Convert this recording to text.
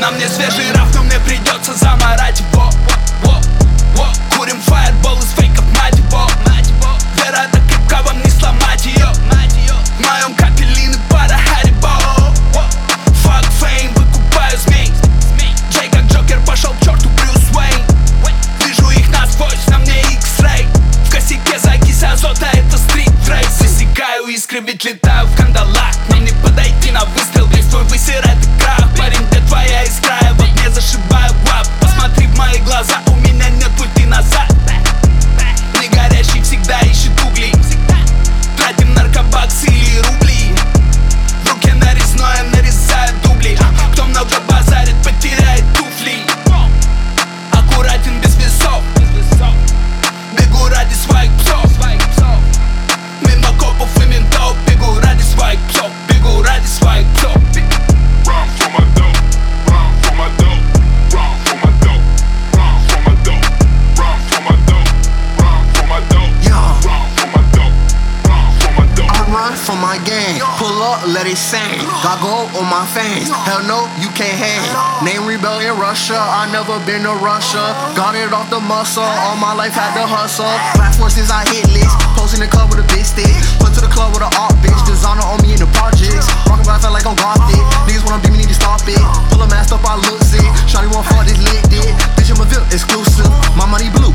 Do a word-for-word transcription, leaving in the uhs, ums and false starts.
На мне свежий раф, но мне придется заморать его. Курим фаербол из фейков, мать его. Вера так крепка, вам не сломать ее. В моем капеллине пара Харибо. Fuck fame, выкупаю змей. Джей как Джокер пошел к черту Брюс Уэйн. Вижу их насквозь, на мне X-Ray. В косяке закись азота, это стрит-рейс. Засекаю искры, ведь летаю в кандалах. Нам не подойти на выстрел, весь твой высирает и крах. Парень, где твоя искра, я вот не зашибаю глав. Посмотри в мои глаза, у меня нет пути назад. Не горящий всегда ищет угли. Тратим наркобаксы или рубли. В руке нарезное, нарезает дубли. Кто много базарит, потеряет туфли. Аккуратен без весов. Бегу ради своих псов. Мимо копов и ментов. Бегу ради своих псов. Бегу ради своих псов. Run for my dope, run for my dope, run for my dope, run for my dope, run for my dope, run for my dope, Yeah. run for my dope, run for my dope. I run for my gang, pull up, let it sing. Got gold on my fans, hell no, you can't hang. Name Rebellion Russia, I never been to Russia. Got it off the muscle, all my life had to hustle. Platforms since I hit list, posting the club with a big stick. Put to the club with an art bitch, designer on me in the projects. Rockin' but I felt like I'm gothic. Niggas when I'm beaming need to stop it. Pull a mask up, I look sick. Shawty want fuck this lit dick. Bitch, I'm a V I P exclusive. My money blue,